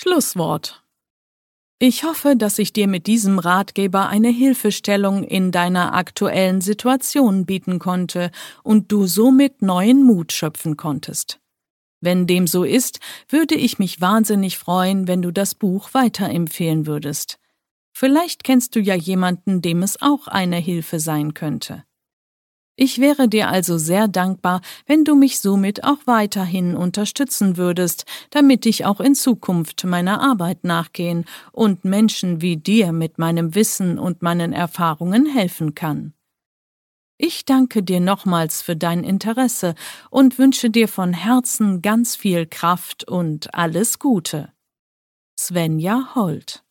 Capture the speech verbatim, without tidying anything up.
Schlusswort. Ich hoffe, dass ich dir mit diesem Ratgeber eine Hilfestellung in deiner aktuellen Situation bieten konnte und du somit neuen Mut schöpfen konntest. Wenn dem so ist, würde ich mich wahnsinnig freuen, wenn du das Buch weiterempfehlen würdest. Vielleicht kennst du ja jemanden, dem es auch eine Hilfe sein könnte. Ich wäre dir also sehr dankbar, wenn du mich somit auch weiterhin unterstützen würdest, damit ich auch in Zukunft meiner Arbeit nachgehen und Menschen wie dir mit meinem Wissen und meinen Erfahrungen helfen kann. Ich danke dir nochmals für dein Interesse und wünsche dir von Herzen ganz viel Kraft und alles Gute. Svenja Holt.